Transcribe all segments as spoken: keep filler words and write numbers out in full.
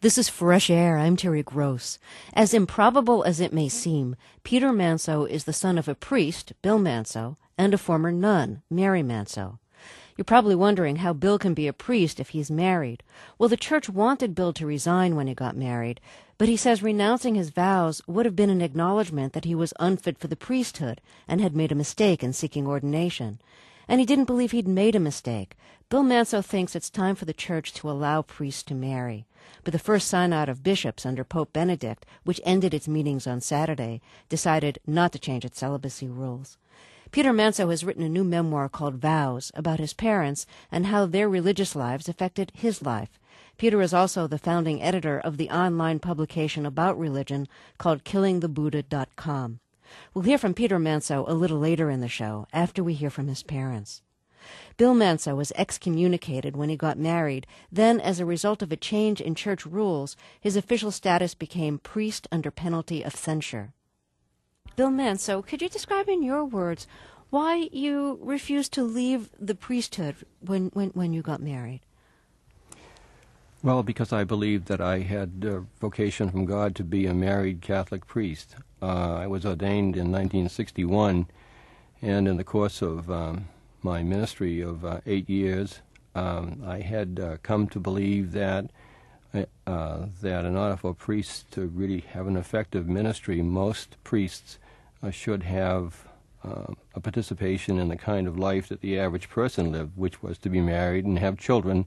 This is Fresh Air. I'm Terry Gross. As improbable as it may seem, Peter Manso is the son of a priest, Bill Manso, and a former nun, Mary Manso. You're probably wondering how Bill can be a priest if he's married. Well, the church wanted Bill to resign when he got married, but he says renouncing his vows would have been an acknowledgement that he was unfit for the priesthood and had made a mistake in seeking ordination. And he didn't believe he'd made a mistake. Bill Manso thinks it's time for the church to allow priests to marry. But the first synod of bishops under Pope Benedict, which ended its meetings on Saturday, decided not to change its celibacy rules. Peter Manso has written a new memoir called Vows about his parents and how their religious lives affected his life. Peter is also the founding editor of the online publication about religion called killing the buddha dot com. We'll hear from Peter Manso a little later in the show, after we hear from his parents. Bill Manso was excommunicated when he got married. Then, as a result of a change in church rules, his official status became priest under penalty of censure. Bill Manso, could you describe in your words why you refused to leave the priesthood when, when, when you got married? Well, because I believed that I had a vocation from God to be a married Catholic priest. Uh, I was ordained in nineteen sixty-one, and in the course of um, my ministry of uh, eight years, um, I had uh, come to believe that uh, that in order for priests to really have an effective ministry, most priests uh, should have uh, a participation in the kind of life that the average person lived, which was to be married and have children,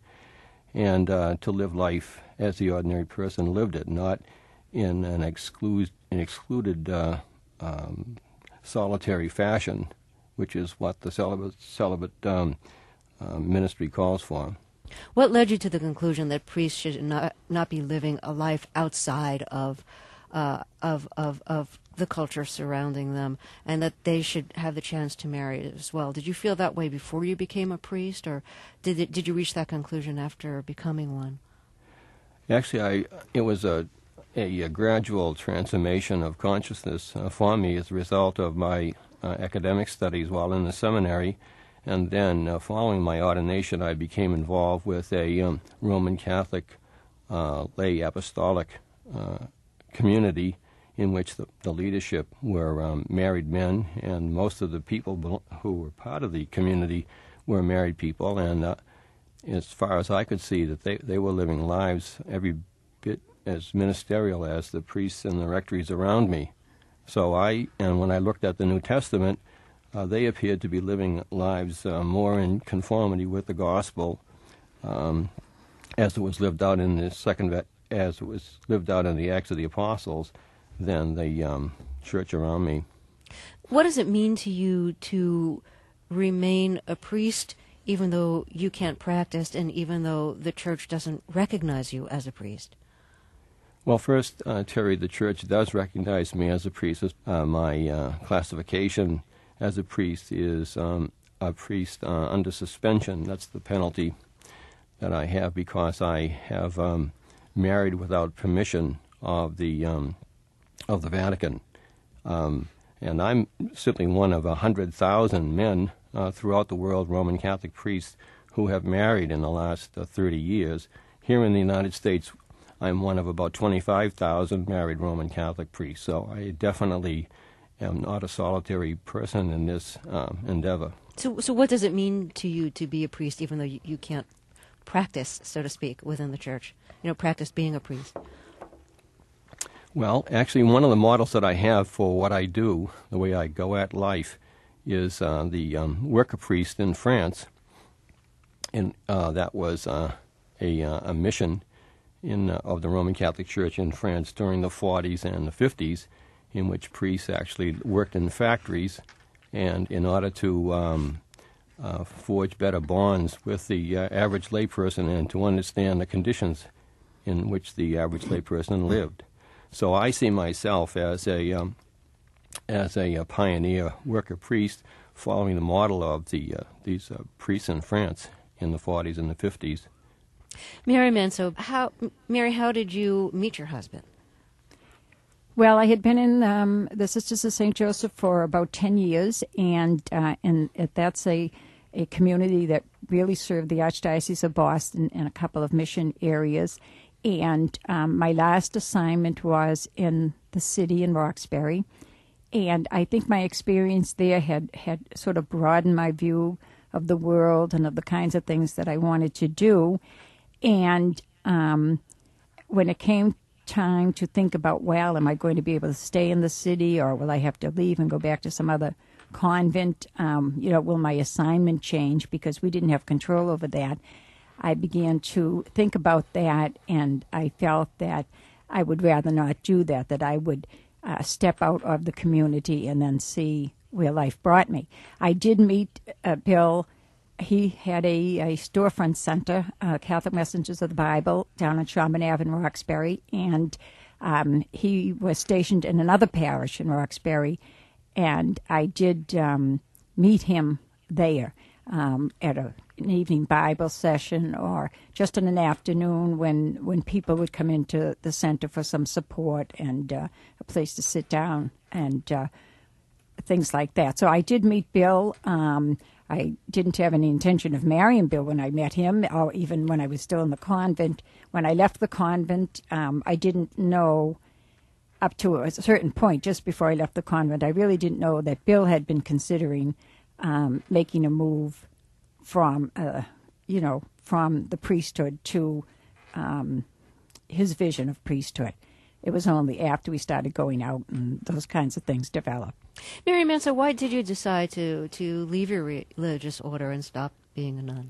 and uh, to live life as the ordinary person lived it, not in an, exclude, an excluded uh, um, solitary fashion, which is what the celibate, celibate um, uh, ministry calls for. What led you to the conclusion that priests should not, not be living a life outside of, uh, of, of, of the culture surrounding them, and that they should have the chance to marry as well? Did you feel that way before you became a priest, or did it, did you reach that conclusion after becoming one? Actually, I it was a, a, a gradual transformation of consciousness uh, for me as a result of my uh, academic studies while in the seminary, and then uh, following my ordination, I became involved with a um, Roman Catholic uh, lay apostolic uh, community in which the, the leadership were um, married men, and most of the people who were part of the community were married people, and uh, as far as I could see, that they, they were living lives every bit as ministerial as the priests and the rectories around me. So I, and when I looked at the New Testament, uh, they appeared to be living lives uh, more in conformity with the gospel um, as it was lived out in the second, as it was lived out in the Acts of the Apostles, than the um, church around me. What does it mean to you to remain a priest even though you can't practice and even though the church doesn't recognize you as a priest? Well, first, uh, Terry, the church does recognize me as a priest. Uh, my uh, classification as a priest is um, a priest uh, under suspension. That's the penalty that I have because I have um, married without permission of the um, of the Vatican. Um, and I'm simply one of a hundred thousand men uh, throughout the world, Roman Catholic priests, who have married in the last uh, thirty years. Here in the United States, I'm one of about twenty-five thousand married Roman Catholic priests, so I definitely am not a solitary person in this um, endeavor. So, so what does it mean to you to be a priest even though you, you can't practice, so to speak, within the church? You know, practice being a priest. Well, actually, one of the models that I have for what I do, the way I go at life, is uh, the um, worker priest in France. And uh, that was uh, a, uh, a mission in uh, of the Roman Catholic Church in France during the forties and the fifties, in which priests actually worked in factories, and in order to um, uh, forge better bonds with the uh, average layperson and to understand the conditions in which the average layperson lived. So I see myself as a um, as a, a pioneer worker priest, following the model of the uh, these uh, priests in France in the forties and the fifties. Mary Manso, how Mary, how did you meet your husband? Well, I had been in um, the Sisters of Saint Joseph for about ten years, and uh, and that's a a community that really served the Archdiocese of Boston and a couple of mission areas. And um, my last assignment was in the city in Roxbury. And I think my experience there had, had sort of broadened my view of the world and of the kinds of things that I wanted to do. And um, when it came time to think about, well, am I going to be able to stay in the city, or will I have to leave and go back to some other convent? Um, you know, will my assignment change? Because we didn't have control over that. I began to think about that, and I felt that I would rather not do that, that I would uh, step out of the community and then see where life brought me. I did meet uh, Bill. He had a, a storefront center, uh, Catholic Messengers of the Bible, down on Sherman Avenue in Roxbury, and um, he was stationed in another parish in Roxbury, and I did um, meet him there um, at a an evening Bible session, or just in an afternoon when, when people would come into the center for some support and uh, a place to sit down and uh, things like that. So I did meet Bill. Um, I didn't have any intention of marrying Bill when I met him, or even when I was still in the convent. When I left the convent, um, I didn't know, up to a certain point, just before I left the convent, I really didn't know that Bill had been considering um, making a move from, uh, you know, from the priesthood to um, his vision of priesthood. It was only after we started going out and those kinds of things developed. Mary Manso, why did you decide to, to leave your re- religious order and stop being a nun?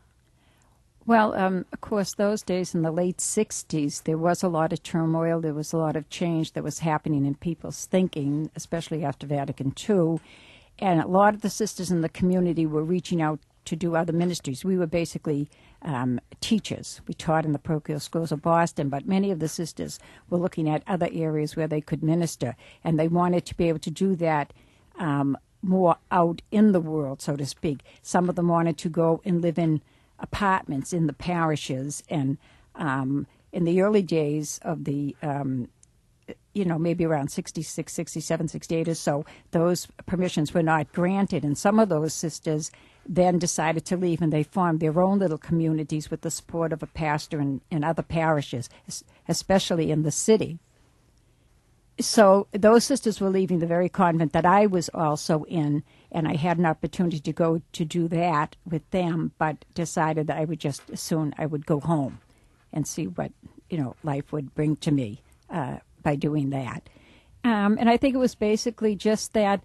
Well, um, of course, those days in the late sixties, there was a lot of turmoil. There was a lot of change that was happening in people's thinking, especially after Vatican Two. And a lot of the sisters in the community were reaching out to do other ministries. We were basically um, teachers. We taught in the parochial schools of Boston, but many of the sisters were looking at other areas where they could minister, and they wanted to be able to do that um, more out in the world, so to speak. Some of them wanted to go and live in apartments in the parishes, and um, in the early days of the um, you know, maybe around sixty-six, sixty-seven, sixty-eight or so, those permissions were not granted. And some of those sisters then decided to leave, and they formed their own little communities with the support of a pastor in, in other parishes, especially in the city. So those sisters were leaving the very convent that I was also in, and I had an opportunity to go to do that with them, but decided that I would just, as soon I would go home and see what, you know, life would bring to me uh, by doing that. Um, and I think it was basically just that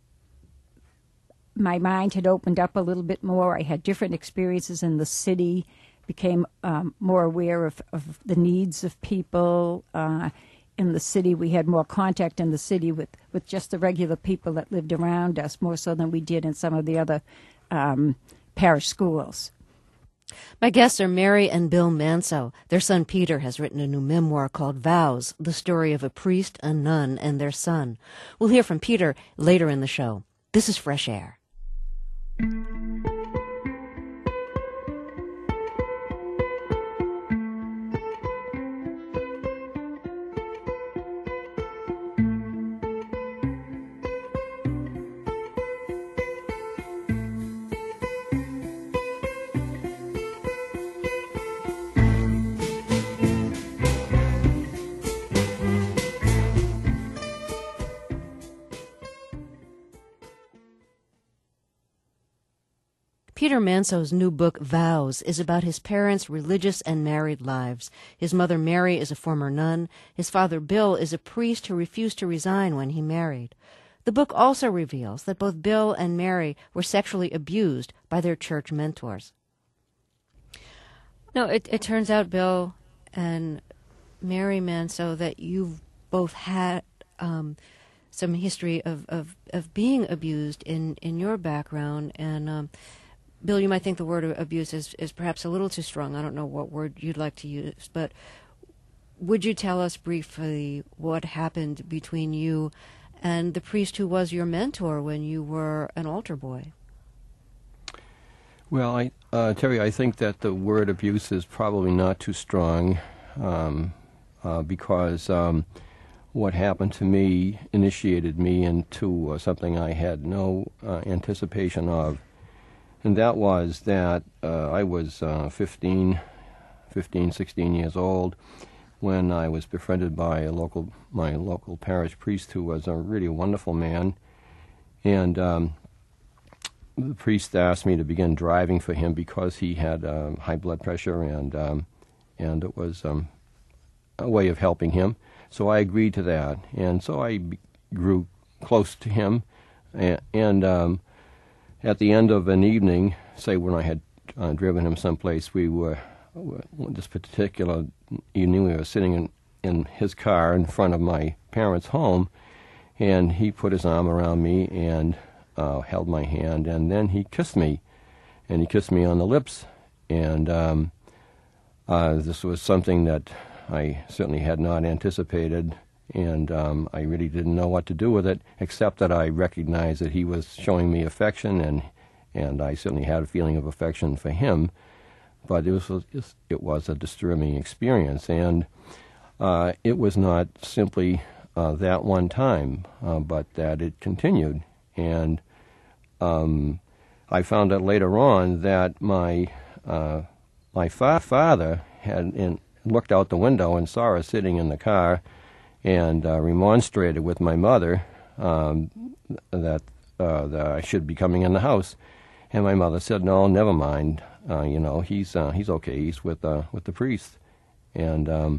my mind had opened up a little bit more. I had different experiences in the city, became um, more aware of, of the needs of people. Uh, in the city, we had more contact in the city with, with just the regular people that lived around us, more so than we did in some of the other um, parish schools. My guests are Mary and Bill Manso. Their son Peter has written a new memoir called Vows, the story of a priest, a nun, and their son. We'll hear from Peter later in the show. This is Fresh Air. Peter Manso's new book, Vows, is about his parents' religious and married lives. His mother, Mary, is a former nun. His father, Bill, is a priest who refused to resign when he married. The book also reveals that both Bill and Mary were sexually abused by their church mentors. No, it, it turns out, Bill and Mary Manso, that you've both had um, some history of, of, of being abused in, in your background, and um, Bill, you might think the word abuse is, is perhaps a little too strong. I don't know what word you'd like to use, but would you tell us briefly what happened between you and the priest who was your mentor when you were an altar boy? Well, I, uh, Terry, I think that the word abuse is probably not too strong um, uh, because um, what happened to me initiated me into uh, something I had no uh, anticipation of. And that was that uh, I was uh, fifteen, fifteen, sixteen years old, when I was befriended by a local, my local parish priest, who was a really wonderful man. And um, the priest asked me to begin driving for him because he had um, high blood pressure, and um, and it was um, a way of helping him. So I agreed to that, and so I be- grew close to him. And, and um, at the end of an evening, say when I had uh, driven him someplace, we were, this particular evening, we were sitting in, in his car in front of my parents' home, and he put his arm around me and uh, held my hand, and then he kissed me, and he kissed me on the lips, and um, uh, this was something that I certainly had not anticipated, and um, I really didn't know what to do with it, except that I recognized that he was showing me affection, and and I certainly had a feeling of affection for him, but it was it was a disturbing experience, and uh, it was not simply uh, that one time, uh, but that it continued, and um, I found out later on that my uh, my fa- father had in, looked out the window and saw us sitting in the car, and uh, remonstrated with my mother um, that, uh, that I should be coming in the house, and my mother said, "No, never mind. Uh, you know, he's uh, he's okay. He's with uh, with the priest." And um,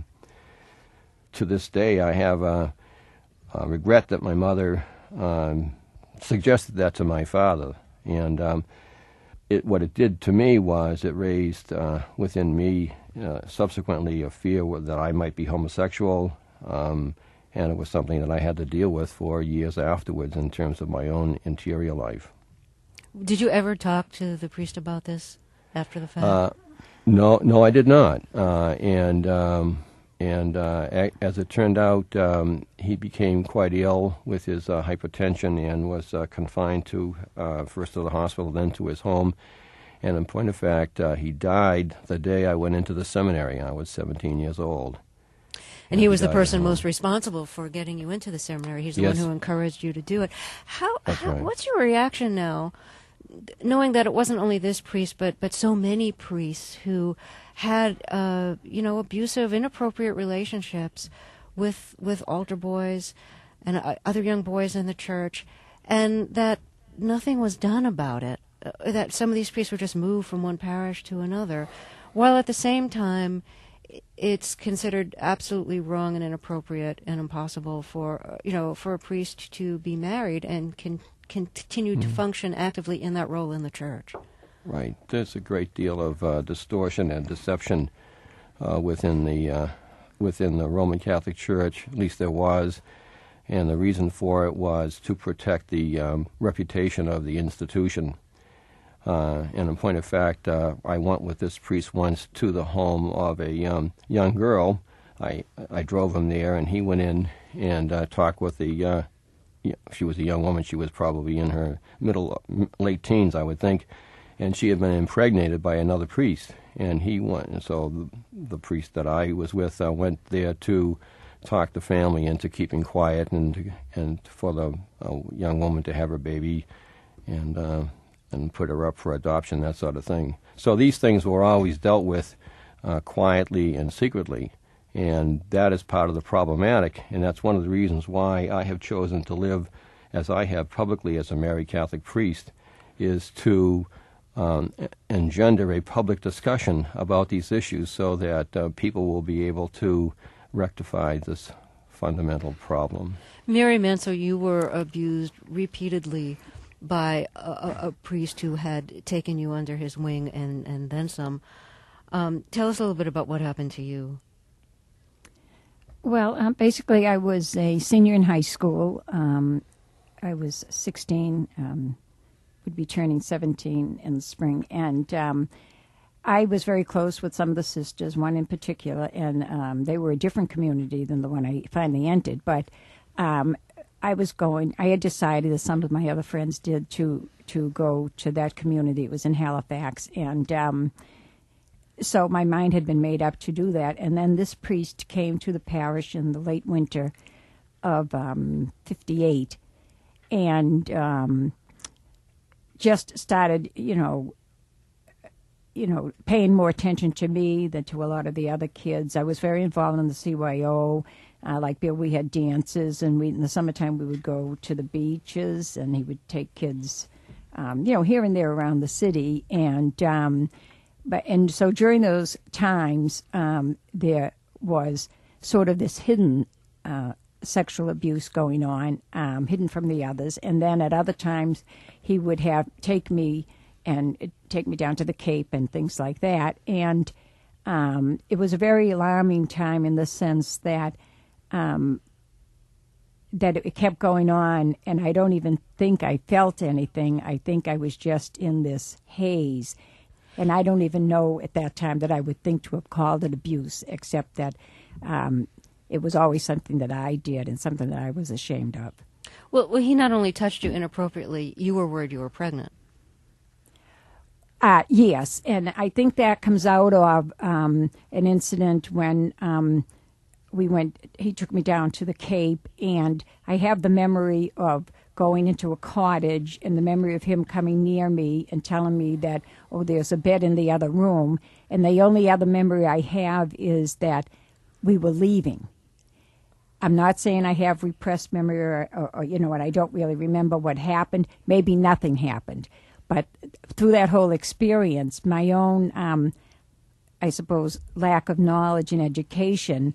to this day, I have a, a regret that my mother um, suggested that to my father, and um, it what it did to me was it raised uh, within me uh, subsequently a fear that I might be homosexual. Um, and it was something that I had to deal with for years afterwards in terms of my own interior life. Did you ever talk to the priest about this after the fact? Uh, no, no, I did not. Uh, and um, and uh, a- as it turned out, um, he became quite ill with his uh, hypertension and was uh, confined to uh, first to the hospital, then to his home. And in point of fact, uh, he died the day I went into the seminary. I was seventeen years old. And he was the person most responsible for getting you into the seminary. He's the Yes. one who encouraged you to do it. How, That's how right. what's your reaction now, knowing that it wasn't only this priest, but but so many priests who had uh, you know abusive, inappropriate relationships with with altar boys and uh, other young boys in the church, and that nothing was done about it. Uh, that some of these priests were just moved from one parish to another, while at the same time it's considered absolutely wrong and inappropriate and impossible for uh, you know for a priest to be married and can continue to function actively in that role in the church. Right. There's a great deal of uh, distortion and deception uh, within the uh, within the Roman Catholic Church. At least there was, and the reason for it was to protect the um, reputation of the institution. Uh, and in point of fact, uh, I went with this priest once to the home of a um, young girl. I I drove him there, and he went in and uh, talked with the. Uh, she was a young woman. She was probably in her middle, late teens, I would think, and she had been impregnated by another priest. And he went, and so the, the priest that I was with uh, went there to talk the family into keeping quiet and to, and for the uh, young woman to have her baby, and. Uh, and put her up for adoption, that sort of thing. So these things were always dealt with uh, quietly and secretly, and that is part of the problematic, and that's one of the reasons why I have chosen to live as I have publicly as a married Catholic priest, is to um, engender a public discussion about these issues so that uh, people will be able to rectify this fundamental problem. Mary Manso, you were abused repeatedly by a, a, a priest who had taken you under his wing and, and then some. Um, tell us a little bit about what happened to you. Well, um, basically, I was a senior in high school. Um, I was sixteen, um, would be turning seventeen in the spring, and um, I was very close with some of the sisters, one in particular, and um, they were a different community than the one I finally entered, but um, I was going, I had decided, as some of my other friends did, to to go to that community. It was in Halifax, and um, so my mind had been made up to do that. And then this priest came to the parish in the late winter of um, fifty-eight, and um, just started, you know, you know, paying more attention to me than to a lot of the other kids. I was very involved in the C Y O. Uh, like Bill, we had dances, and we in the summertime we would go to the beaches, and he would take kids, um, you know, here and there around the city. And um, but and so during those times, um, there was sort of this hidden uh, sexual abuse going on, um, hidden from the others. And then at other times, he would have take me and take me down to the Cape and things like that. And um, it was a very alarming time in the sense that um, that it kept going on, and I don't even think I felt anything. I think I was just in this haze. And I don't even know at that time that I would think to have called it abuse, except that um, it was always something that I did and something that I was ashamed of. Well, well, he not only touched you inappropriately, you were worried you were pregnant. Uh, yes, and I think that comes out of um, an incident when um, we went, he took me down to the Cape, and I have the memory of going into a cottage and the memory of him coming near me and telling me that, oh, there's a bed in the other room. And the only other memory I have is that we were leaving. I'm not saying I have repressed memory or, or, or you know, and I don't really remember what happened. Maybe nothing happened. But through that whole experience, my own, um, I suppose, lack of knowledge and education,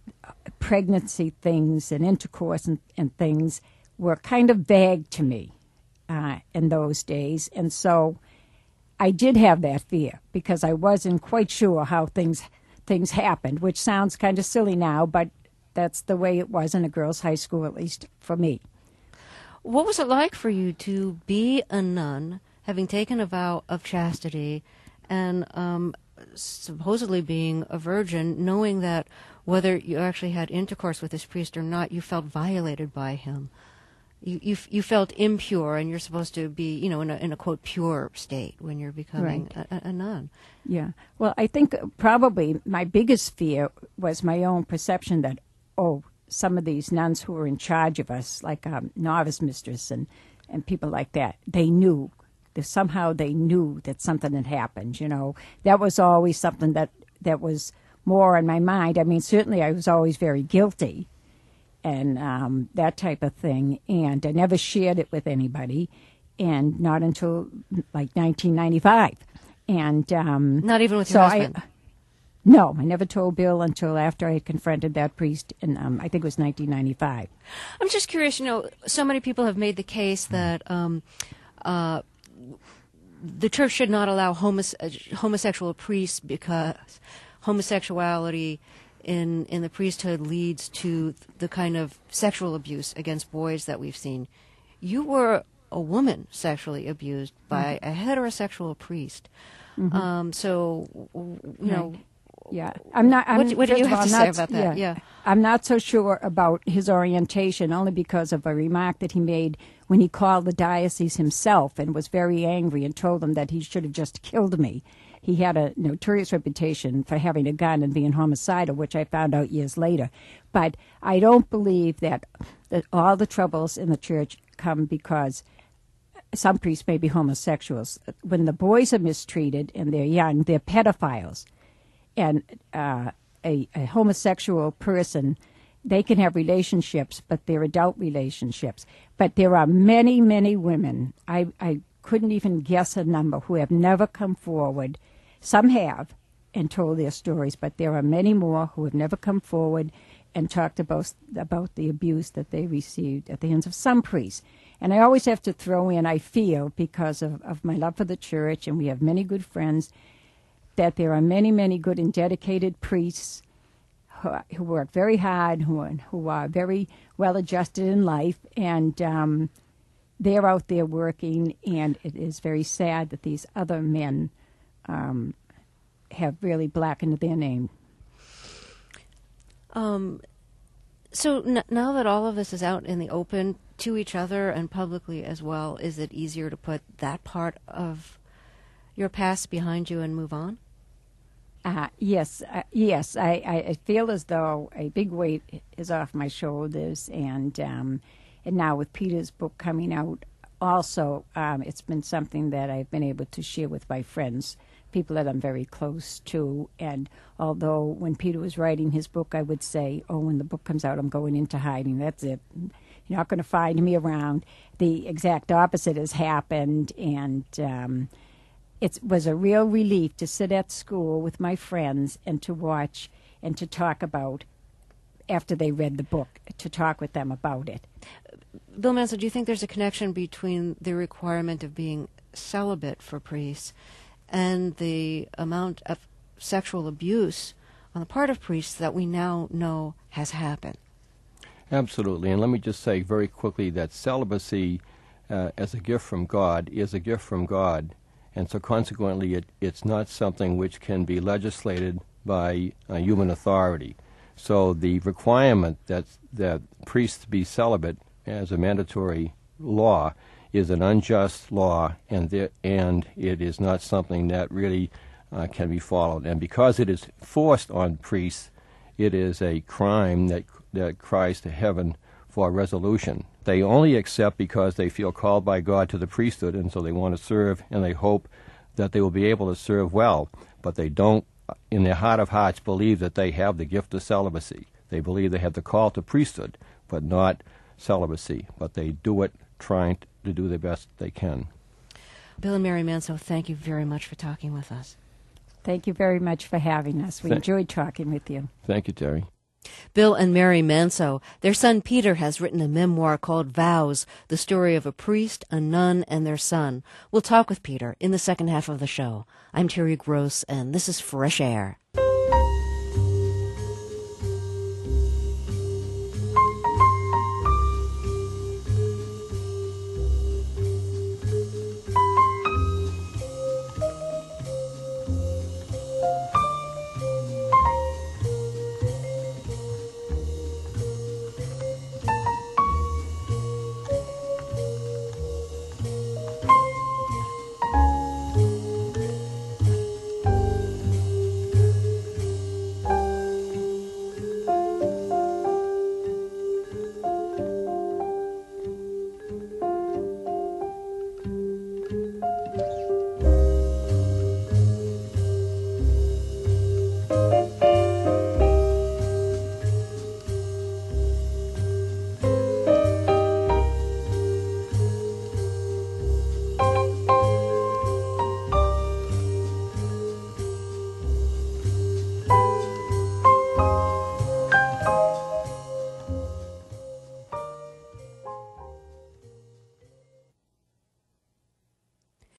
pregnancy things and intercourse and, and things were kind of vague to me uh, in those days. And so I did have that fear because I wasn't quite sure how things things happened, which sounds kind of silly now, but that's the way it was in a girls' high school, at least for me. What was it like for you to be a nun, having taken a vow of chastity, and um, supposedly being a virgin, knowing that whether you actually had intercourse with this priest or not, you felt violated by him? You you, you felt impure, and you're supposed to be, you know, in a, in a quote, pure state when you're becoming Right. a, a nun. Yeah. Well, I think probably my biggest fear was my own perception that, oh, some of these nuns who were in charge of us, like um, novice mistress and, and people like that, they knew. That somehow they knew that something had happened, you know. That was always something that, that was more in my mind. I mean, certainly I was always very guilty and um, that type of thing, and I never shared it with anybody, and not until like nineteen ninety-five. And um, Not even with so your husband? I, no, I never told Bill until after I had confronted that priest, and um, I think it was nineteen ninety-five. I'm just curious, you know, so many people have made the case that um, uh, the church should not allow homos- homosexual priests because homosexuality in in the priesthood leads to the kind of sexual abuse against boys that we've seen. You were a woman sexually abused by mm-hmm. a heterosexual priest. Mm-hmm. Um, so, you know... Right. Yeah, I'm not. I'm, what, what do you have all, to say not, about that? Yeah. yeah, I'm not so sure about his orientation, only because of a remark that he made when he called the diocese himself and was very angry and told them that he should have just killed me. He had a notorious reputation for having a gun and being homicidal, which I found out years later. But I don't believe that, that all the troubles in the church come because some priests may be homosexuals. When the boys are mistreated and they're young, they're pedophiles. And uh, a, a homosexual person, they can have relationships, but they're adult relationships. But there are many, many women, I, I couldn't even guess a number, who have never come forward. Some have and told their stories, but there are many more who have never come forward and talked about, about the abuse that they received at the hands of some priests. And I always have to throw in, I feel, because of, of my love for the church, and we have many good friends, that there are many, many good and dedicated priests who, who work very hard, who, who are very well adjusted in life, and um, they're out there working, and it is very sad that these other men um, have really blackened their name. Um, so n- now that all of this is out in the open to each other and publicly as well, is it easier to put that part of your past behind you and move on? Uh, yes, uh, yes. I, I feel as though a big weight is off my shoulders, and um, and now with Peter's book coming out, also um, it's been something that I've been able to share with my friends people that I'm very close to. And although when Peter was writing his book, I would say, oh, when the book comes out, I'm going into hiding. That's it. You're not going to find me around. The exact opposite has happened, and um, it was a real relief to sit at school with my friends and to watch and to talk about, after they read the book, to talk with them about it. Bill Manso, do you think there's a connection between the requirement of being celibate for priests and the amount of sexual abuse on the part of priests that we now know has happened? Absolutely. And let me just say very quickly that celibacy uh, as a gift from God is a gift from God. And so consequently, it, it's not something which can be legislated by uh, human authority. So the requirement that, that priests be celibate as a mandatory law is an unjust law, and, the, and it is not something that really uh, can be followed. And because it is forced on priests, it is a crime that that cries to heaven for resolution. They only accept because they feel called by God to the priesthood, and so they want to serve, and they hope that they will be able to serve well. But they don't, in their heart of hearts, believe that they have the gift of celibacy. They believe they have the call to priesthood, but not celibacy. But they do it trying to do the best they can. Bill and Mary Manso, thank you very much for talking with us. Thank you very much for having us. We Th- enjoyed talking with you. Thank you, Terry. Bill and Mary Manso. Their son Peter has written a memoir called Vows, the story of a priest, a nun, and their son. We'll talk with Peter in the second half of the show. I'm Terry Gross, and this is Fresh Air.